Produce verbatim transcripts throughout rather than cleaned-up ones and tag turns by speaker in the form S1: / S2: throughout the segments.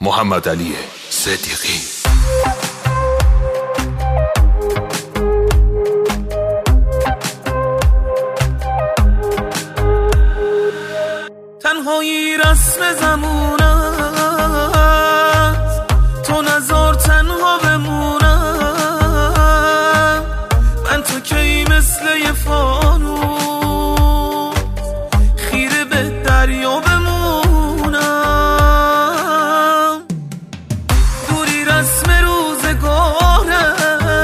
S1: محمد علی صدیقی.
S2: تنهایی رسم زمون است، تو نذار تنها بمونم. من تو کی مثل یه فانوس خیره به دریا بمونم. دوری رسم روزگاره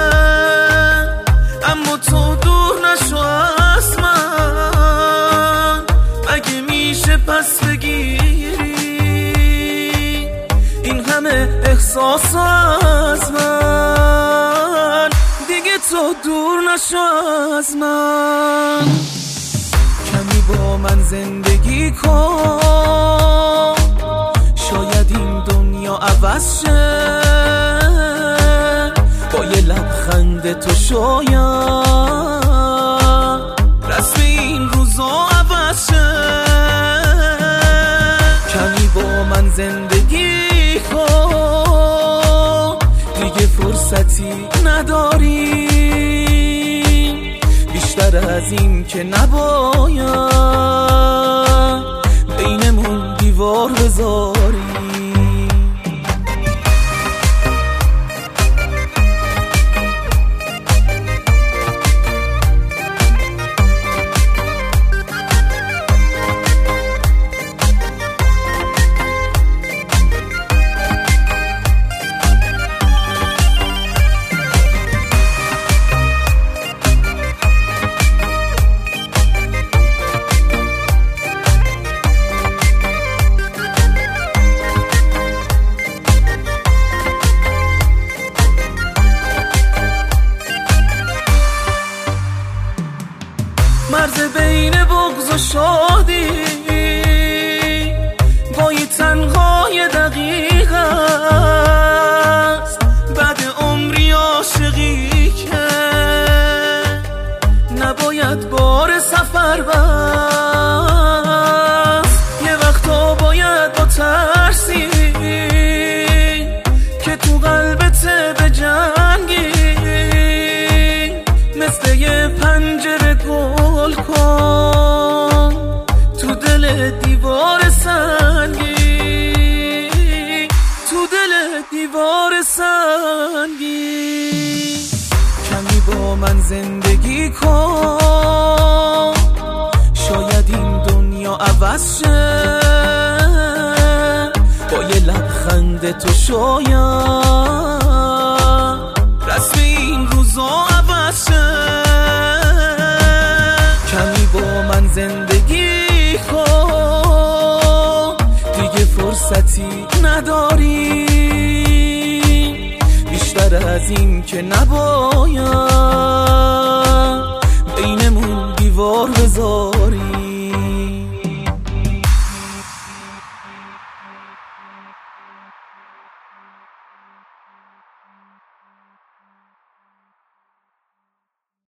S2: اما تو دور نشو از من. مگه میشه پس بگیری این همه احساس از من؟ دیگه تو دور نشو از من. کمی با من زندگی کن، شاید این دنیا عوض شه. با یه لبخند تو شاید رسم این روزا عوض شه. کمی با من زندگی کن، دیگه فرصتی نداریم بیشتر از این که نباید بینمون دیوار بذاریم. مرز بین بغض و شادی گاهی تنهای دقیق است. بعد عمری عاشقی که نباید بار سفر بست. یه وقتا باید با ترسی که تو قلبت بجنگی، مثل یه پنجره گل کن تو دل دیوار سنگی، تو دل دیوار سنگی. کمی با من زندگی کن، شاید این دنیا عوض شه. با یه لبخند تو شاید رسم این روزا عوض شه. کمی با من زندگی کن، دیگه فرصتی نداریم بیشتر از این که نباید بینمون دیوار بذاریم.